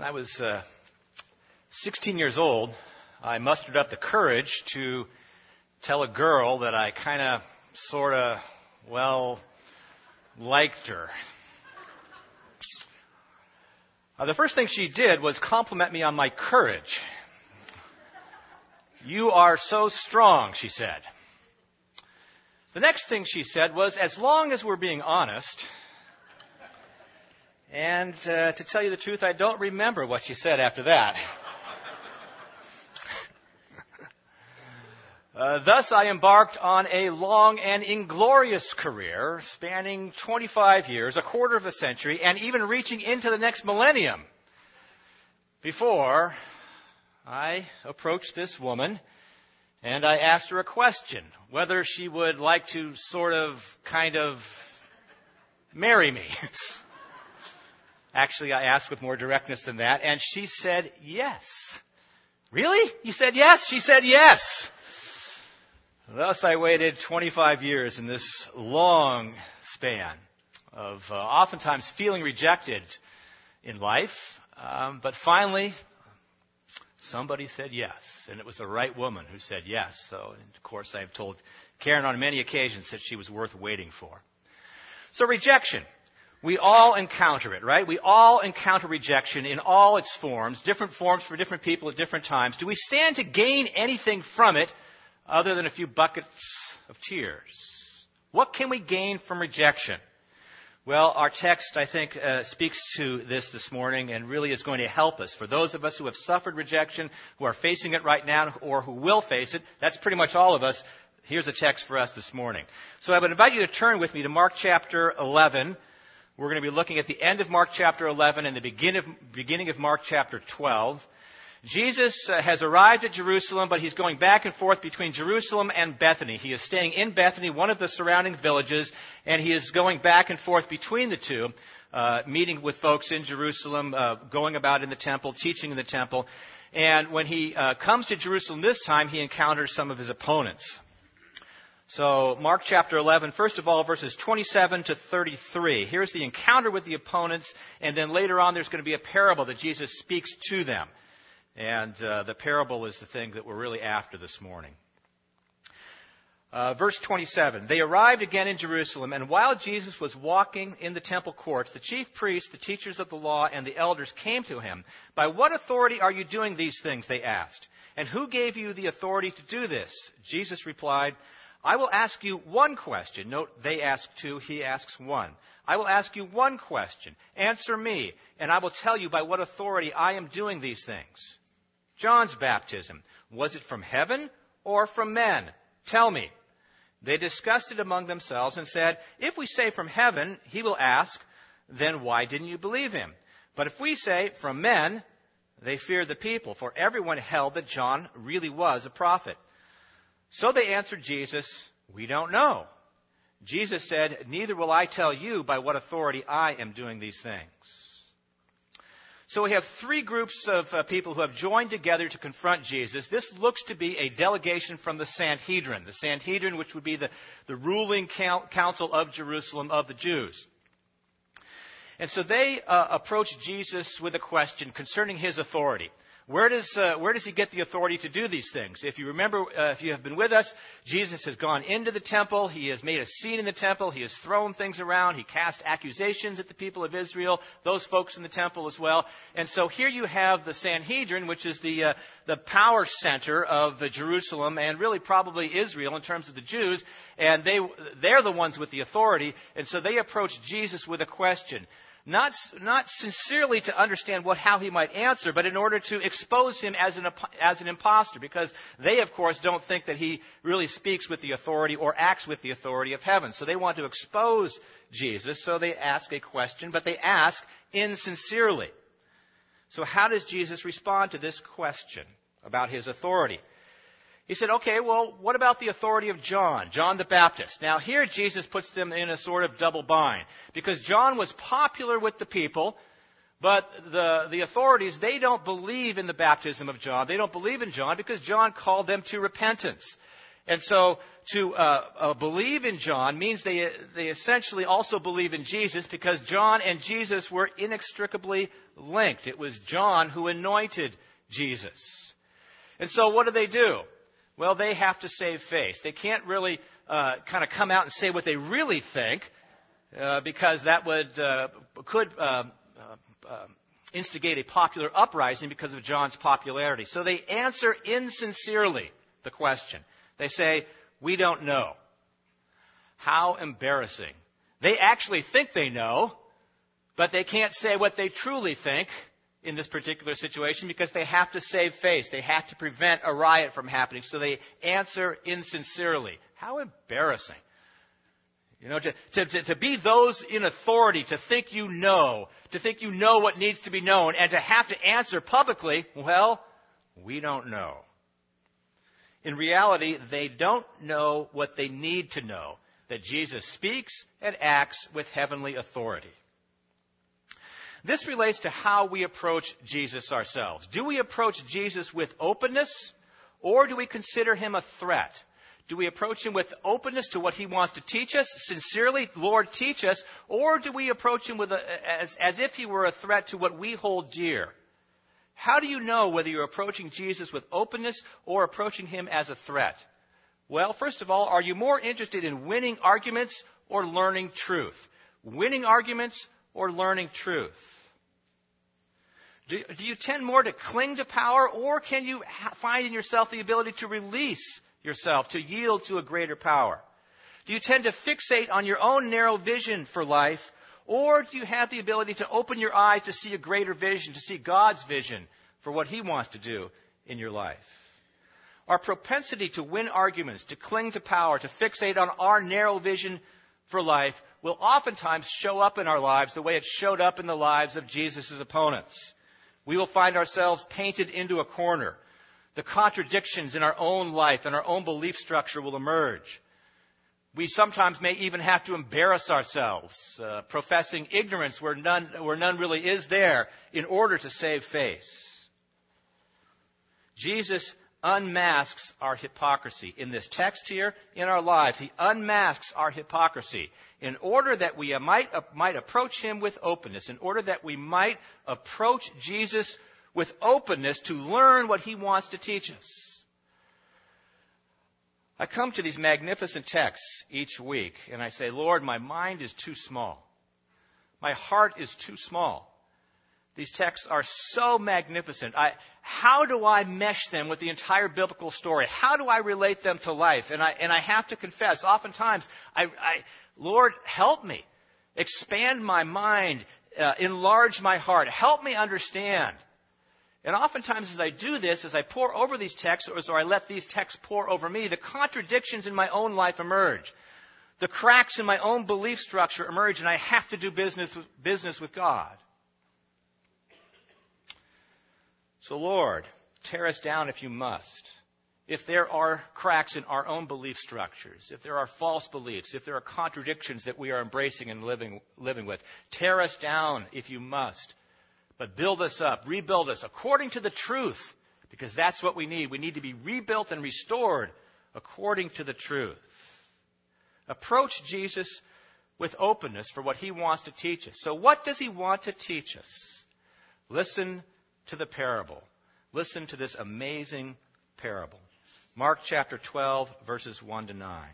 When I was 16 years old, I mustered up the courage to tell a girl that I liked her. The first thing she did was compliment me on my courage. "You are so strong," she said. The next thing she said was, "As long as we're being honest." And to tell you the truth, I don't remember what she said after that. Thus, I embarked on a long and inglorious career spanning 25 years, a quarter of a century, and even reaching into the next millennium before I approached this woman and I asked her a question, whether she would like to marry me. Actually, I asked with more directness than that, and she said yes. "Really? You said yes?" She said yes. Thus, I waited 25 years in this long span of oftentimes feeling rejected in life. But finally, somebody said yes, and it was the right woman who said yes. So, of course, I've told Karen on many occasions that she was worth waiting for. So rejection. We all encounter it, right? We all encounter rejection in all its forms, different forms for different people at different times. Do we stand to gain anything from it other than a few buckets of tears? What can we gain from rejection? Well, our text, I think, speaks to this morning and really is going to help us. For those of us who have suffered rejection, who are facing it right now, or who will face it, that's pretty much all of us. Here's a text for us this morning. So I would invite you to turn with me to Mark chapter 11. We're going to be looking at the end of Mark chapter 11 and the beginning of Mark chapter 12. Jesus has arrived at Jerusalem, but he's going back and forth between Jerusalem and Bethany. He is staying in Bethany, one of the surrounding villages, and he is going back and forth between the two, meeting with folks in Jerusalem, going about in the temple, teaching in the temple. And when he comes to Jerusalem this time, he encounters some of his opponents. So, Mark chapter 11, first of all, verses 27 to 33. Here's the encounter with the opponents, and then later on there's going to be a parable that Jesus speaks to them. And the parable is the thing that we're really after this morning. Verse 27, they arrived again in Jerusalem, and while Jesus was walking in the temple courts, the chief priests, the teachers of the law, and the elders came to him. "By what authority are you doing these things?" they asked. "And who gave you the authority to do this?" Jesus replied, "I will ask you one question." Note, they ask two, he asks one. "I will ask you one question. Answer me, and I will tell you by what authority I am doing these things. John's baptism, was it from heaven or from men? Tell me." They discussed it among themselves and said, "If we say from heaven," he will ask, "then why didn't you believe him? But if we say from men," they feared the people, for everyone held that John really was a prophet. So they answered Jesus, "We don't know." Jesus said, "Neither will I tell you by what authority I am doing these things." So we have three groups of people who have joined together to confront Jesus. This looks to be a delegation from the Sanhedrin. The Sanhedrin, which would be the ruling council of Jerusalem of the Jews. And so they approach Jesus with a question concerning his authority. Where does he get the authority to do these things? If you remember, if you have been with us, Jesus has gone into the temple. He has made a scene in the temple. He has thrown things around. He cast accusations at the people of Israel, those folks in the temple as well. And so here you have the Sanhedrin, which is the power center of Jerusalem and really probably Israel in terms of the Jews. And they're the ones with the authority. And so they approach Jesus with a question. Not sincerely to understand how he might answer, but in order to expose him as an impostor, because they, of course, don't think that he really speaks with the authority or acts with the authority of heaven. So they want to expose Jesus, so they ask a question, but they ask insincerely. So how does Jesus respond to this question about his authority? He said, okay, well, what about the authority of John the Baptist? Now, here Jesus puts them in a sort of double bind, because John was popular with the people, but the authorities, they don't believe in the baptism of John. They don't believe in John because John called them to repentance. And so to believe in John means they essentially also believe in Jesus, because John and Jesus were inextricably linked. It was John who anointed Jesus. And so what do? Well, they have to save face. They can't really kind of come out and say what they really think, because that could instigate a popular uprising because of John's popularity. So they answer insincerely the question. They say, "We don't know." How embarrassing. They actually think they know, but they can't say what they truly think in this particular situation because they have to save face. They have to prevent a riot from happening. So they answer insincerely. How embarrassing. You know, to be those in authority, to think you know what needs to be known, and to have to answer publicly, "Well, we don't know." In reality, they don't know what they need to know, that Jesus speaks and acts with heavenly authority. This relates to how we approach Jesus ourselves. Do we approach Jesus with openness, or do we consider him a threat? Do we approach him with openness to what he wants to teach us, sincerely, "Lord, teach us," or do we approach him with as if he were a threat to what we hold dear? How do you know whether you're approaching Jesus with openness or approaching him as a threat? Well, first of all, are you more interested in winning arguments or learning truth? Winning arguments or learning truth? Do you tend more to cling to power, or can you find in yourself the ability to release yourself, to yield to a greater power? Do you tend to fixate on your own narrow vision for life, or do you have the ability to open your eyes to see a greater vision, to see God's vision for what he wants to do in your life? Our propensity to win arguments, to cling to power, to fixate on our narrow vision for life will oftentimes show up in our lives the way it showed up in the lives of Jesus' opponents. We will find ourselves painted into a corner. The contradictions in our own life and our own belief structure will emerge. We sometimes may even have to embarrass ourselves, professing ignorance where none really is there, in order to save face. Jesus unmasks our hypocrisy. In this text here, in our lives, he unmasks our hypocrisy in order that we might approach him with openness, in order that we might approach Jesus with openness to learn what he wants to teach us. I come to these magnificent texts each week and I say, "Lord, my mind is too small. My heart is too small. These texts are so magnificent. How do I mesh them with the entire biblical story? How do I relate them to life?" And I have to confess, oftentimes, Lord, help me. Expand my mind. Enlarge my heart. Help me understand. And oftentimes as I do this, as I pore over these texts, or I let these texts pour over me, the contradictions in my own life emerge. The cracks in my own belief structure emerge, and I have to do business with God. So Lord, tear us down if you must. If there are cracks in our own belief structures, if there are false beliefs, if there are contradictions that we are embracing and living with, tear us down if you must. But build us up, rebuild us according to the truth, because that's what we need. We need to be rebuilt and restored according to the truth. Approach Jesus with openness for what he wants to teach us. So what does he want to teach us? Listen to the parable. Listen to this amazing parable. Mark chapter 12, verses 1 to 9.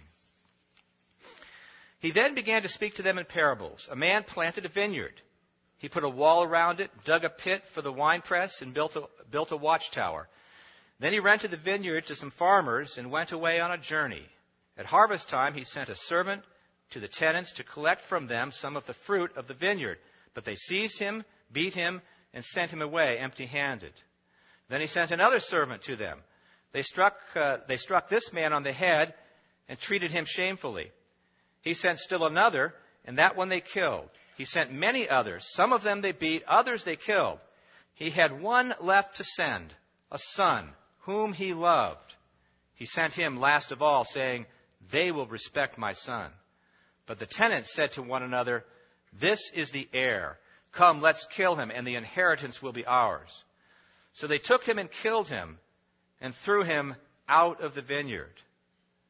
He then began to speak to them in parables. A man planted a vineyard. He put a wall around it, dug a pit for the winepress, and built a watchtower. Then he rented the vineyard to some farmers and went away on a journey. At harvest time, he sent a servant to the tenants to collect from them some of the fruit of the vineyard. But they seized him, beat him, and sent him away empty-handed. Then he sent another servant to them. They struck this man on the head and treated him shamefully. He sent still another, and that one they killed. He sent many others. Some of them they beat, others they killed. He had one left to send, a son, whom he loved. He sent him last of all, saying, "They will respect my son." But the tenants said to one another, "This is the heir. Come, let's kill him, and the inheritance will be ours." So they took him and killed him, and threw him out of the vineyard.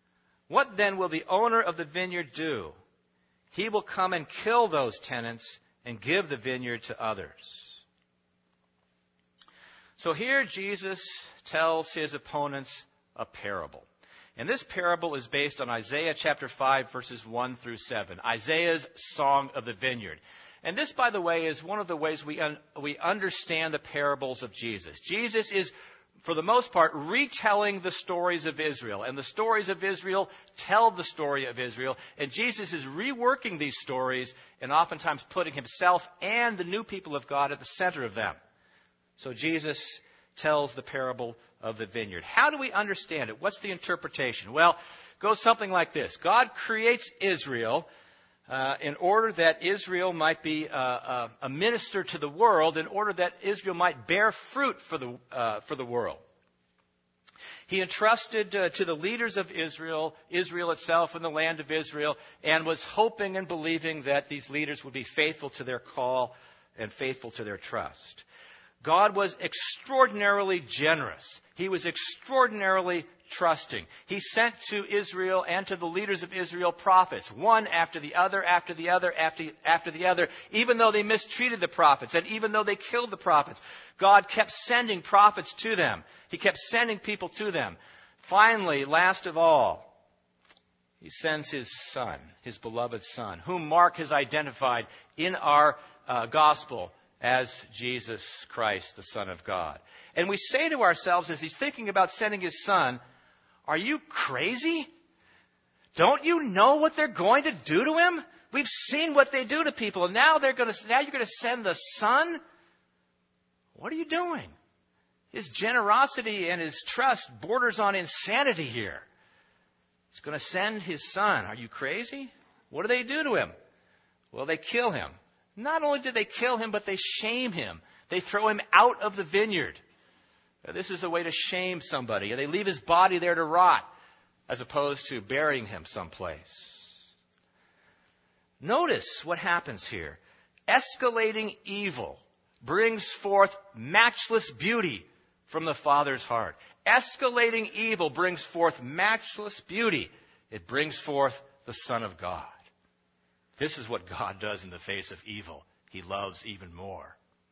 What then will the owner of the vineyard do? He will come and kill those tenants and give the vineyard to others. So here Jesus tells his opponents a parable. And this parable is based on Isaiah chapter 5, verses 1 through 7. Isaiah's Song of the Vineyard. And this, by the way, is one of the ways we understand the parables of Jesus. Jesus is, for the most part, retelling the stories of Israel. And the stories of Israel tell the story of Israel. And Jesus is reworking these stories and oftentimes putting himself and the new people of God at the center of them. So Jesus tells the parable of the vineyard. How do we understand it? What's the interpretation? Well, it goes something like this. God creates Israel in order that Israel might be a minister to the world, in order that Israel might bear fruit for the world. He entrusted to the leaders of Israel itself and the land of Israel, and was hoping and believing that these leaders would be faithful to their call and faithful to their trust. God was extraordinarily generous. He was extraordinarily trusting. He sent to Israel and to the leaders of Israel prophets, one after the other, after the other, after the other, even though they mistreated the prophets and even though they killed the prophets. God kept sending prophets to them. He kept sending people to them. Finally, last of all, he sends his son, his beloved son, whom Mark has identified in our gospel as Jesus Christ, the Son of God. And we say to ourselves, as he's thinking about sending his son, are you crazy? Don't you know what they're going to do to him? We've seen what they do to people, and now you're going to send the son? What are you doing? His generosity and his trust borders on insanity here. He's going to send his son. Are you crazy? What do they do to him? Well, they kill him. Not only do they kill him, but they shame him. They throw him out of the vineyard. This is a way to shame somebody. They leave his body there to rot, as opposed to burying him someplace. Notice what happens here. Escalating evil brings forth matchless beauty from the Father's heart. Escalating evil brings forth matchless beauty. It brings forth the Son of God. This is what God does in the face of evil. He loves even more.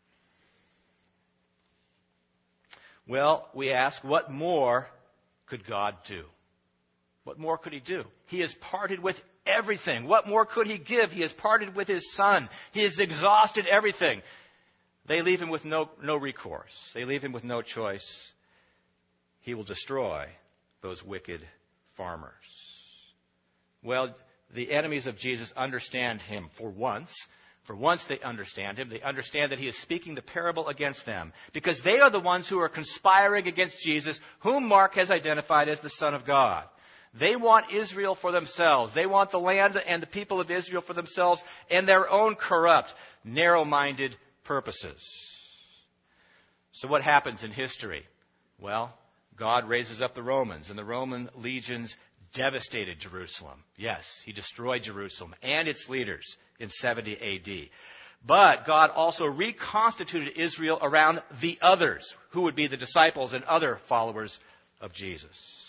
Well, we ask, what more could God do? What more could he do? He has parted with everything. What more could he give? He has parted with his son. He has exhausted everything. They leave him with no recourse. They leave him with no choice. He will destroy those wicked farmers. Well, the enemies of Jesus understand him for once. For once they understand him. They understand that he is speaking the parable against them, because they are the ones who are conspiring against Jesus, whom Mark has identified as the Son of God. They want Israel for themselves. They want the land and the people of Israel for themselves and their own corrupt, narrow-minded purposes. So what happens in history? Well, God raises up the Romans, and the Roman legions devastated Jerusalem. Yes, he destroyed Jerusalem and its leaders in 70 A.D. But God also reconstituted Israel around the others, who would be the disciples and other followers of Jesus.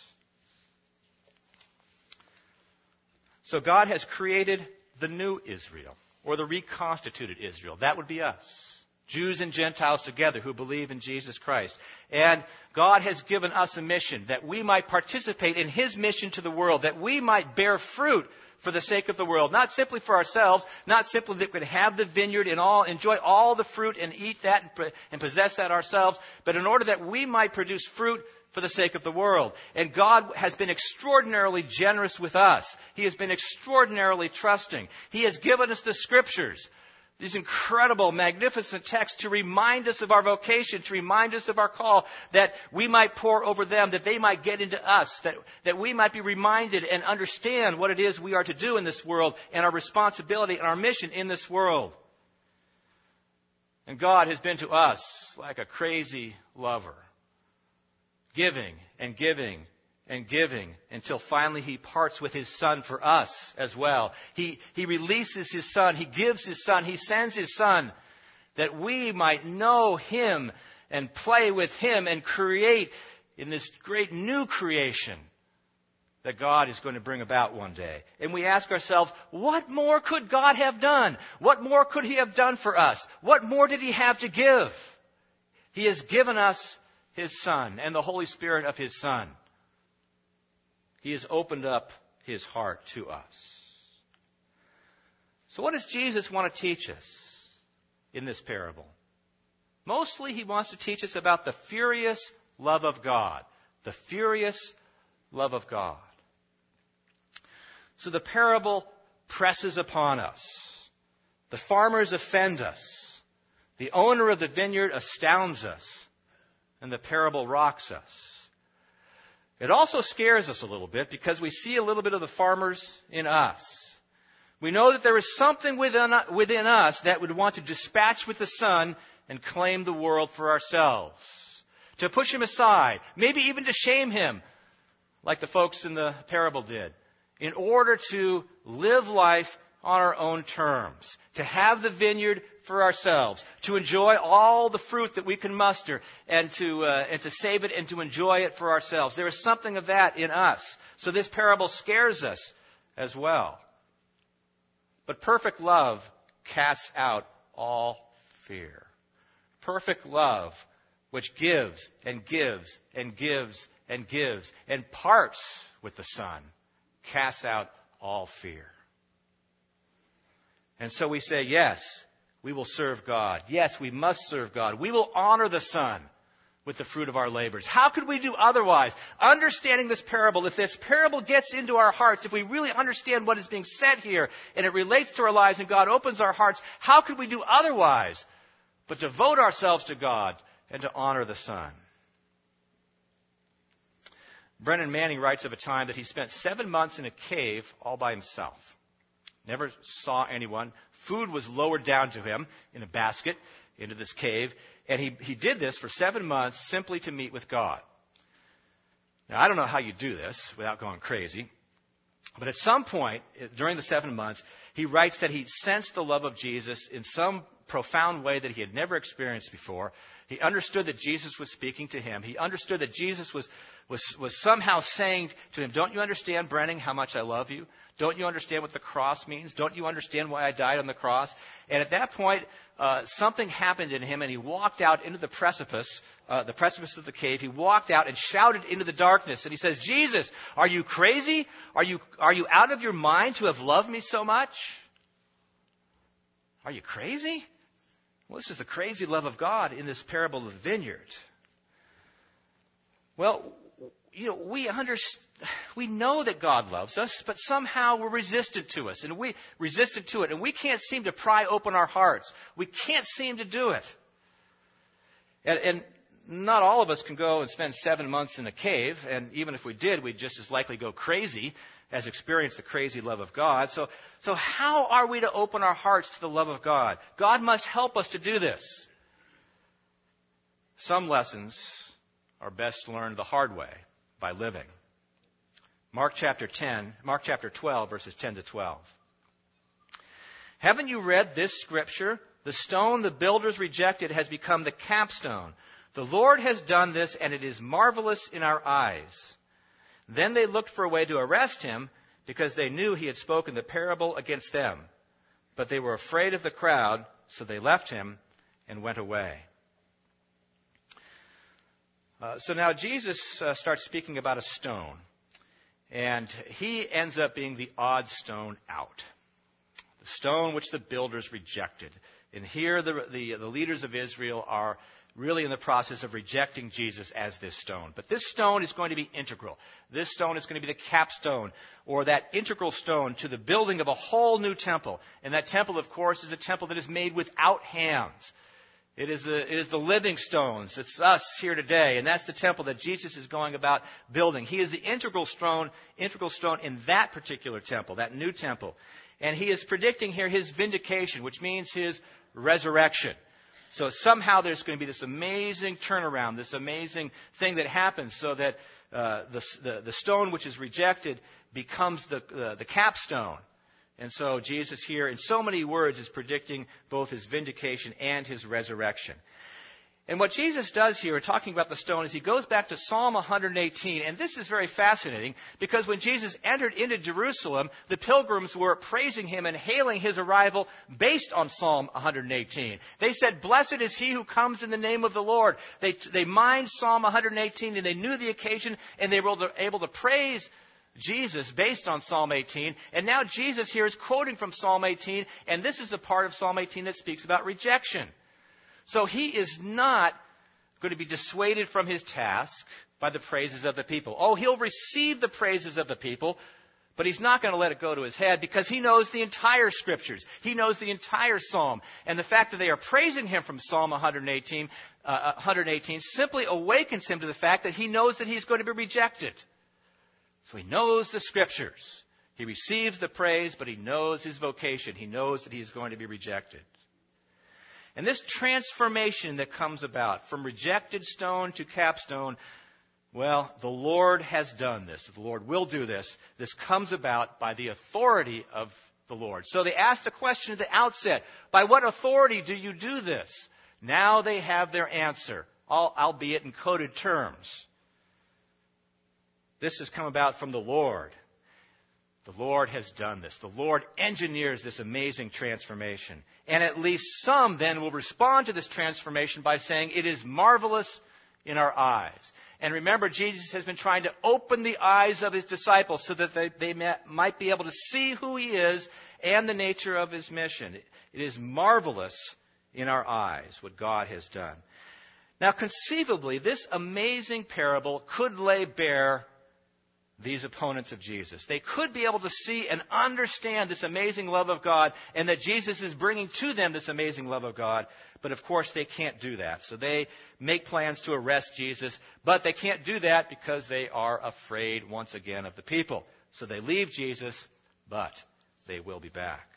So God has created the new Israel, or the reconstituted Israel. That would be us. Jews and Gentiles together who believe in Jesus Christ. And God has given us a mission that we might participate in his mission to the world, that we might bear fruit for the sake of the world, not simply for ourselves, not simply that we could have the vineyard and enjoy all the fruit and eat that and possess that ourselves, but in order that we might produce fruit for the sake of the world. And God has been extraordinarily generous with us. He has been extraordinarily trusting. He has given us the scriptures, these incredible, magnificent texts, to remind us of our vocation, to remind us of our call, that we might pour over them, that they might get into us, that we might be reminded and understand what it is we are to do in this world and our responsibility and our mission in this world. And God has been to us like a crazy lover, giving and giving and giving until finally he parts with his son for us as well. He releases his son. He gives his son. He sends his son that we might know him and play with him and create in this great new creation that God is going to bring about one day. And we ask ourselves, what more could God have done? What more could he have done for us? What more did he have to give? He has given us his Son and the Holy Spirit of his Son. He has opened up his heart to us. So what does Jesus want to teach us in this parable? Mostly he wants to teach us about the furious love of God. The furious love of God. So the parable presses upon us. The farmers offend us. The owner of the vineyard astounds us. And the parable rocks us. It also scares us a little bit because we see a little bit of the farmers in us. We know that there is something within us that would want to dispatch with the Son and claim the world for ourselves. To push him aside, maybe even to shame him, like the folks in the parable did, in order to live life on our own terms, to have the vineyard for ourselves, to enjoy all the fruit that we can muster, and to save it and to enjoy it for ourselves. There is something of that in us. So this parable scares us as well. But perfect love casts out all fear. Perfect love, which gives and gives and gives and gives and parts with the Son, casts out all fear. And so we say, yes, we will serve God. Yes, we must serve God. We will honor the Son with the fruit of our labors. How could we do otherwise? Understanding this parable, if this parable gets into our hearts, if we really understand what is being said here and it relates to our lives and God opens our hearts, how could we do otherwise but devote ourselves to God and to honor the Son? Brennan Manning writes of a time that he spent 7 months in a cave all by himself. Never saw anyone. Food was lowered down to him in a basket into this cave. And he did this for 7 months simply to meet with God. Now, I don't know how you do this without going crazy. But at some point during the 7 months, he writes that he sensed the love of Jesus in some profound way that he had never experienced before. He understood that Jesus was speaking to him. He understood that Jesus was somehow saying to him, don't you understand, Brennan, how much I love you? Don't you understand what the cross means? Don't you understand why I died on the cross? And at that point, something happened in him, and he walked out into the precipice of the cave. He walked out and shouted into the darkness, and he says, Jesus, are you crazy? Are you out of your mind to have loved me so much? Are you crazy? Well, this is the crazy love of God in this parable of the vineyard. Well, we know that God loves us, but somehow we're resistant to us, and we can't seem to pry open our hearts. We can't seem to do it. And not all of us can go and spend 7 months in a cave, and even if we did, we'd just as likely go crazy as experience the crazy love of God. So how are we to open our hearts to the love of God? God must help us to do this. Some lessons are best learned the hard way, by living. Mark chapter 12, verses 10 to 12. Haven't you read this scripture? The stone the builders rejected has become the capstone. The Lord has done this, and it is marvelous in our eyes. Then they looked for a way to arrest him, because they knew he had spoken the parable against them. But they were afraid of the crowd, so they left him and went away. So now Jesus starts speaking about a stone, and he ends up being the odd stone out. The stone which the builders rejected. And here the leaders of Israel are really in the process of rejecting Jesus as this stone. But this stone is going to be integral. This stone is going to be the capstone, or that integral stone to the building of a whole new temple. And that temple, of course, is a temple that is made without hands. It is the living stones. It's us here today. And that's the temple that Jesus is going about building. He is the integral stone in that particular temple, that new temple. And he is predicting here his vindication, which means his resurrection. So somehow there's going to be this amazing turnaround, this amazing thing that happens so that the stone which is rejected becomes the capstone. And so Jesus here, in so many words, is predicting both his vindication and his resurrection. And what Jesus does here, talking about the stone, is he goes back to Psalm 118. And this is very fascinating because when Jesus entered into Jerusalem, the pilgrims were praising him and hailing his arrival based on Psalm 118. They said, "Blessed is he who comes in the name of the Lord." They mined Psalm 118 and they knew the occasion and they were able to praise Jesus based on Psalm 18. And now Jesus here is quoting from Psalm 18. And this is a part of Psalm 18 that speaks about rejection. So he is not going to be dissuaded from his task by the praises of the people. Oh, he'll receive the praises of the people, but he's not going to let it go to his head because he knows the entire scriptures. He knows the entire psalm. And the fact that they are praising him from Psalm 118 simply awakens him to the fact that he knows that he's going to be rejected. So he knows the scriptures. He receives the praise, but he knows his vocation. He knows that he's going to be rejected. And this transformation that comes about from rejected stone to capstone, well, the Lord has done this. The Lord will do this. This comes about by the authority of the Lord. So they asked a question at the outset, by what authority do you do this? Now they have their answer, albeit in coded terms. This has come about from the Lord. The Lord has done this. The Lord engineers this amazing transformation. And at least some then will respond to this transformation by saying, it is marvelous in our eyes. And remember, Jesus has been trying to open the eyes of his disciples so that they might be able to see who he is and the nature of his mission. It is marvelous in our eyes what God has done. Now, conceivably, this amazing parable could lay bare these opponents of Jesus. They could be able to see and understand this amazing love of God and that Jesus is bringing to them this amazing love of God. But of course, they can't do that. So they make plans to arrest Jesus, but they can't do that because they are afraid once again of the people. So they leave Jesus, but they will be back.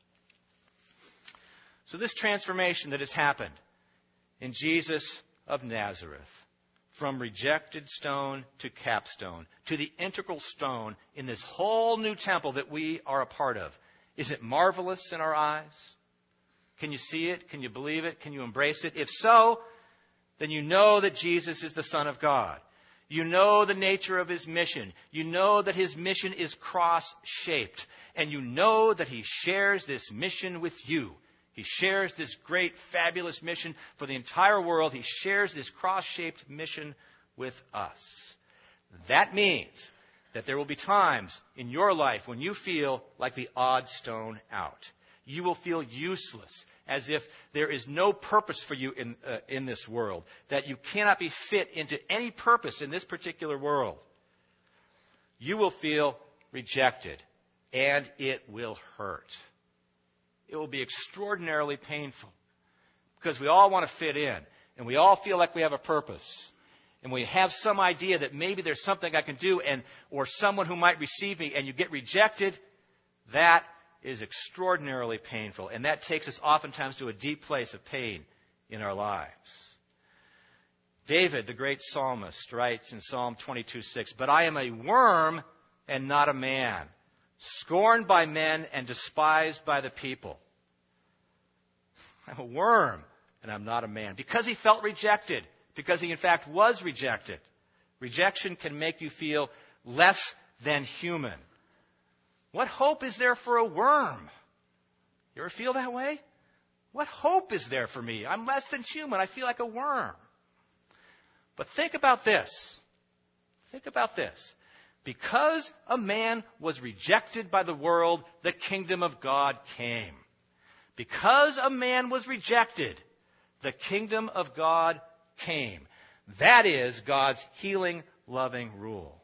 So this transformation that has happened in Jesus of Nazareth, from rejected stone to capstone, to the integral stone in this whole new temple that we are a part of. Is it marvelous in our eyes? Can you see it? Can you believe it? Can you embrace it? If so, then you know that Jesus is the Son of God. You know the nature of his mission. You know that his mission is cross-shaped. And you know that he shares this mission with you. He shares this great, fabulous mission for the entire world. He shares this cross-shaped mission with us. That means that there will be times in your life when you feel like the odd stone out. You will feel useless, as if there is no purpose for you in this world, that you cannot be fit into any purpose in this particular world. You will feel rejected, and it will hurt. It will be extraordinarily painful because we all want to fit in and we all feel like we have a purpose and we have some idea that maybe there's something I can do or someone who might receive me, and you get rejected. That is extraordinarily painful, and that takes us oftentimes to a deep place of pain in our lives. David, the great psalmist, writes in Psalm 22:6, "But I am a worm and not a man, scorned by men and despised by the people." I'm a worm and I'm not a man. Because he felt rejected. Because he in fact was rejected. Rejection can make you feel less than human. What hope is there for a worm? You ever feel that way? What hope is there for me? I'm less than human. I feel like a worm. But think about this. Think about this. Because a man was rejected by the world, the kingdom of God came. Because a man was rejected, the kingdom of God came. That is God's healing, loving rule.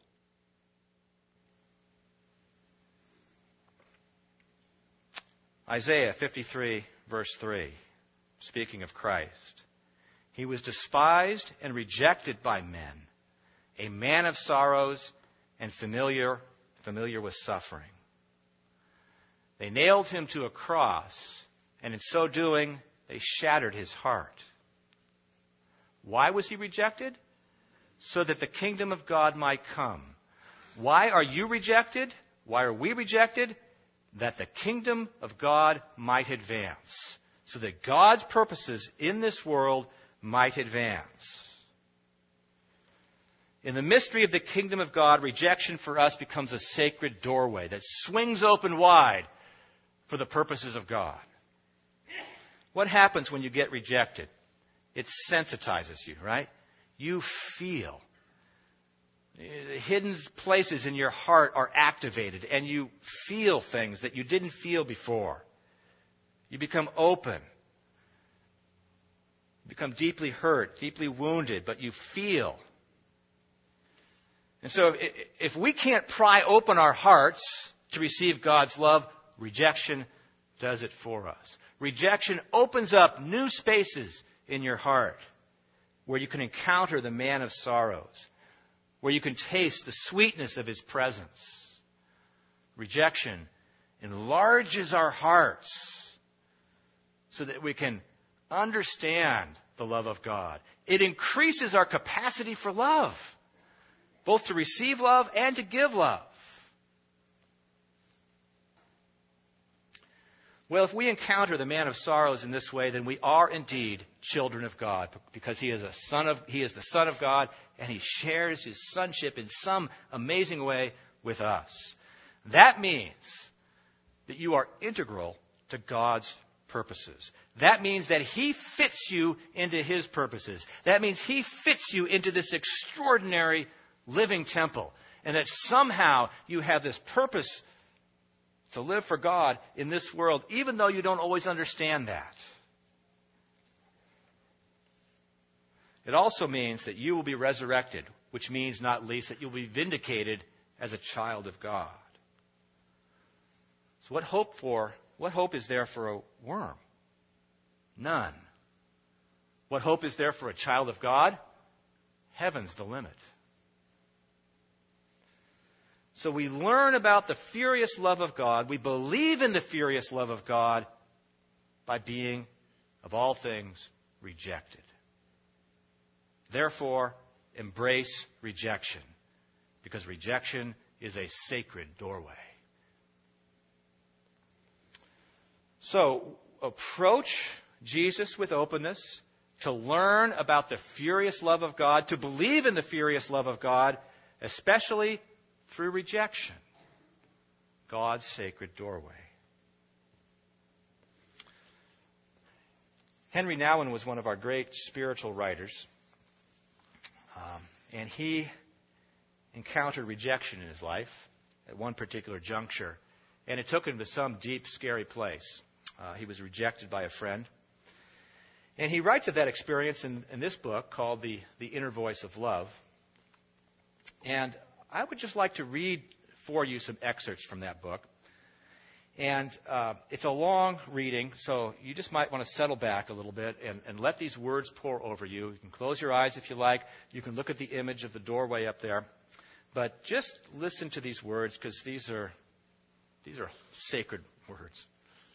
Isaiah 53, verse 3, speaking of Christ. "He was despised and rejected by men, a man of sorrows and familiar with suffering. They nailed him to a cross, and in so doing, they shattered his heart." Why was he rejected? So that the kingdom of God might come. Why are you rejected? Why are we rejected? That the kingdom of God might advance. So that God's purposes in this world might advance. In the mystery of the kingdom of God, rejection for us becomes a sacred doorway that swings open wide for the purposes of God. What happens when you get rejected? It sensitizes you, right? You feel. The hidden places in your heart are activated, and you feel things that you didn't feel before. You become open. You become deeply hurt, deeply wounded, but you feel. And so if we can't pry open our hearts to receive God's love, rejection does it for us. Rejection opens up new spaces in your heart where you can encounter the man of sorrows, where you can taste the sweetness of his presence. Rejection enlarges our hearts so that we can understand the love of God. It increases our capacity for love, both to receive love and to give love. Well, if we encounter the man of sorrows in this way, then we are indeed children of God, because he is the Son of God, and he shares his sonship in some amazing way with us. That means that you are integral to God's purposes. That means that he fits you into his purposes. That means he fits you into this extraordinary living temple, and that somehow you have this purpose to live for God in this world, even though you don't always understand that. It also means that you will be resurrected, which means not least that you'll be vindicated as a child of God. So what hope is there for a worm? None. What hope is there for a child of God? Heaven's the limit. So we learn about the furious love of God. We believe in the furious love of God by being, of all things, rejected. Therefore, embrace rejection, because rejection is a sacred doorway. So, approach Jesus with openness, to learn about the furious love of God, to believe in the furious love of God, especially through rejection, God's sacred doorway. Henry Nouwen was one of our great spiritual writers, and he encountered rejection in his life at one particular juncture, and it took him to some deep, scary place. He was rejected by a friend, and he writes of that experience in this book called The Inner Voice of Love. And I would just like to read for you some excerpts from that book. And it's a long reading, so you just might want to settle back a little bit and let these words pour over you. You can close your eyes if you like. You can look at the image of the doorway up there. But just listen to these words, because these are sacred words.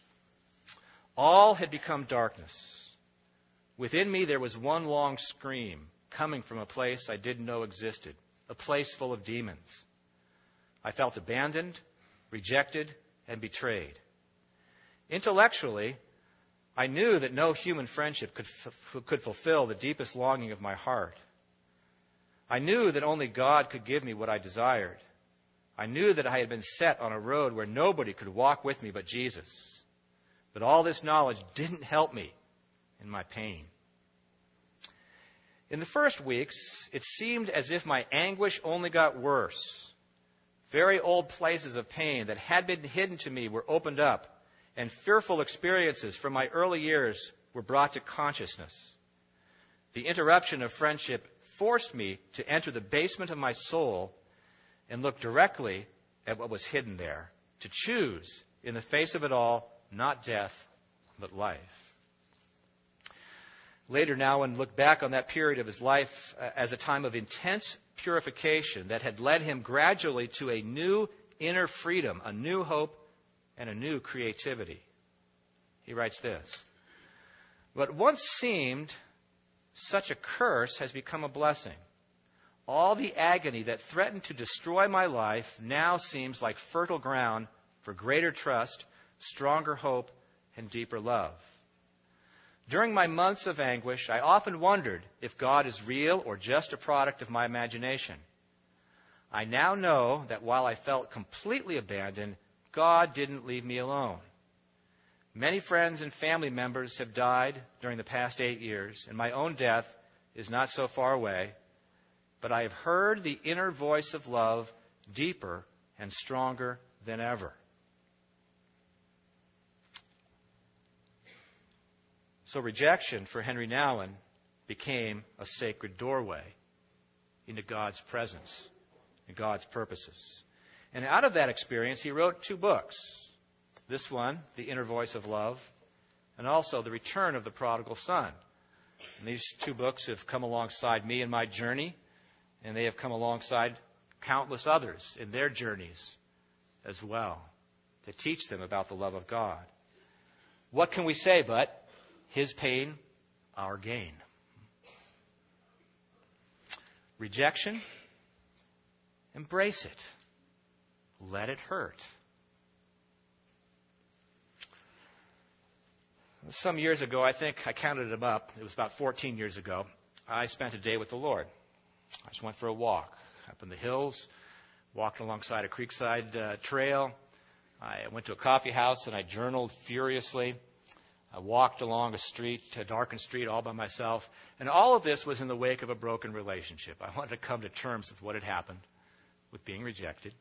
All had become darkness. Within me there was one long scream coming from a place I didn't know existed, a place full of demons. I felt abandoned, rejected, and betrayed. Intellectually, I knew that no human friendship could fulfill the deepest longing of my heart. I knew that only God could give me what I desired. I knew that I had been set on a road where nobody could walk with me but Jesus. But all this knowledge didn't help me in my pain. In the first weeks, it seemed as if my anguish only got worse. Very old places of pain that had been hidden to me were opened up, and fearful experiences from my early years were brought to consciousness. The interruption of friendship forced me to enter the basement of my soul and look directly at what was hidden there, to choose, in the face of it all, not death, but life. Later, Nouwen looked back on that period of his life as a time of intense purification that had led him gradually to a new inner freedom, a new hope, and a new creativity. He writes this: "What once seemed such a curse has become a blessing. All the agony that threatened to destroy my life now seems like fertile ground for greater trust, stronger hope, and deeper love. During my months of anguish, I often wondered if God is real or just a product of my imagination. I now know that while I felt completely abandoned, God didn't leave me alone. Many friends and family members have died during the past 8 years, and my own death is not so far away, but I have heard the inner voice of love deeper and stronger than ever. So rejection for Henry Nouwen became a sacred doorway into God's presence and God's purposes. And out of that experience, he wrote 2 books. This one, The Inner Voice of Love, and also The Return of the Prodigal Son. And these 2 books have come alongside me in my journey, and they have come alongside countless others in their journeys as well, to teach them about the love of God. What can we say but, his pain, our gain? Rejection, embrace it. Let it hurt. Some years ago, I think I counted them up, it was about 14 years ago, I spent a day with the Lord. I just went for a walk up in the hills, walked alongside a creekside trail. I went to a coffee house and I journaled furiously. I walked along a darkened street all by myself. And all of this was in the wake of a broken relationship. I wanted to come to terms with what had happened, with being rejected.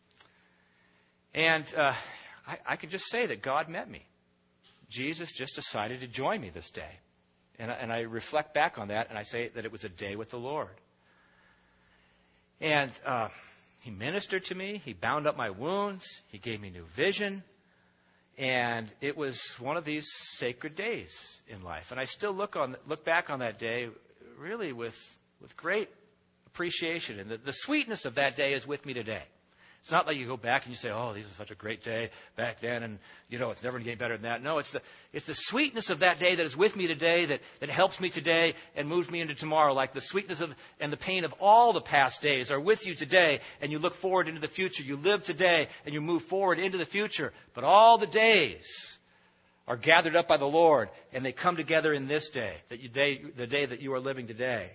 And I can just say that God met me. Jesus just decided to join me this day. And I reflect back on that and I say that it was a day with the Lord. And he ministered to me. He bound up my wounds. He gave me new vision. And it was one of these sacred days in life. And I still look back on that day really with great appreciation. And the sweetness of that day is with me today. It's not like you go back and you say, oh, this was such a great day back then, and, it's never going to get better than that. No, it's the sweetness of that day that is with me today, that helps me today and moves me into tomorrow. Like the sweetness and the pain of all the past days are with you today, and you look forward into the future. You live today, and you move forward into the future. But all the days are gathered up by the Lord, and they come together in this day, the day that you are living today.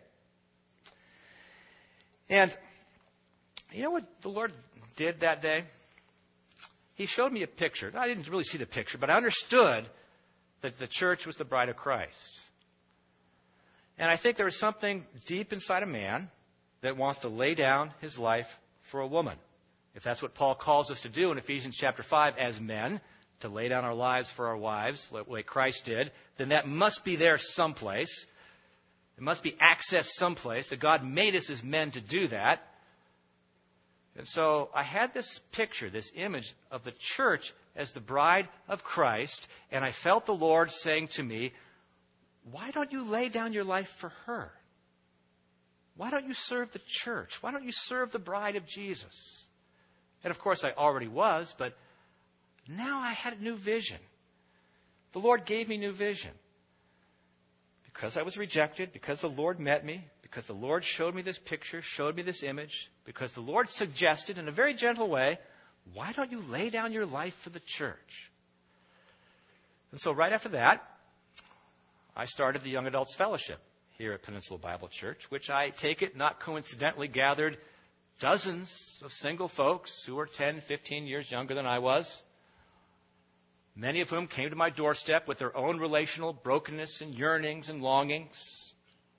And you know what the Lord did that day? He showed me a picture. I didn't really see the picture, but I understood that the church was the bride of Christ. And I think there is something deep inside a man that wants to lay down his life for a woman. If that's what Paul calls us to do in Ephesians chapter 5 as men, to lay down our lives for our wives, the way Christ did, then that must be there someplace. It must be accessed someplace, that God made us as men to do that. And so I had this picture, this image of the church as the bride of Christ, and I felt the Lord saying to me, why don't you lay down your life for her? Why don't you serve the church? Why don't you serve the bride of Jesus? And of course I already was, but now I had a new vision. The Lord gave me new vision. Because I was rejected, because the Lord met me, because the Lord showed me this picture, showed me this image, because the Lord suggested in a very gentle way, why don't you lay down your life for the church? And so right after that, I started the Young Adults Fellowship here at Peninsula Bible Church, which I take it not coincidentally gathered dozens of single folks who were 10, 15 years younger than I was, many of whom came to my doorstep with their own relational brokenness and yearnings and longings.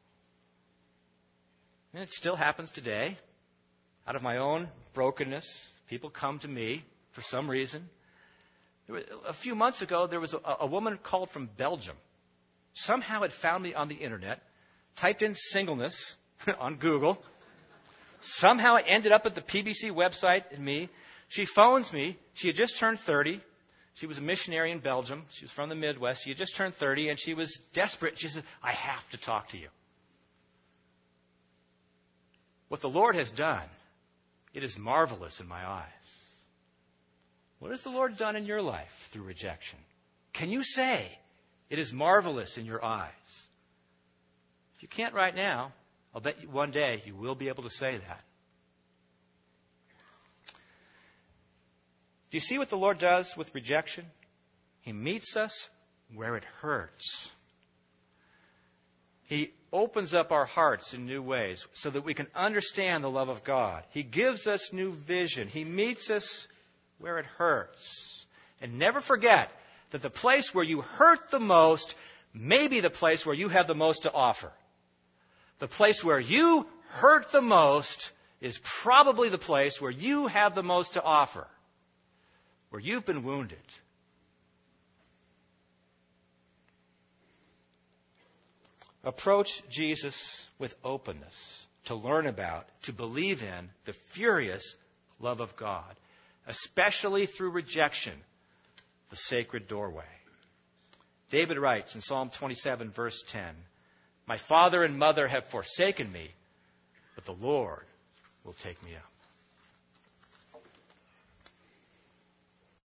And it still happens today. Out of my own brokenness, people come to me for some reason. A few months ago, there was a woman called from Belgium. Somehow had found me on the internet, typed in singleness on Google. Somehow it ended up at the PBC website and me. She phones me. She had just turned 30. She was a missionary in Belgium. She was from the Midwest. She had just turned 30, and she was desperate. She said, I have to talk to you. What the Lord has done, it is marvelous in my eyes. What has the Lord done in your life through rejection? Can you say, it is marvelous in your eyes? If you can't right now, I'll bet you one day you will be able to say that. Do you see what the Lord does with rejection? He meets us where it hurts. He opens up our hearts in new ways so that we can understand the love of God. He gives us new vision. He meets us where it hurts. And never forget that the place where you hurt the most may be the place where you have the most to offer. The place where you hurt the most is probably the place where you have the most to offer, where you've been wounded. Approach Jesus with openness to learn about, to believe in the furious love of God, especially through rejection, the sacred doorway. David writes in Psalm 27, verse 10, "My father and mother have forsaken me, but the Lord will take me up."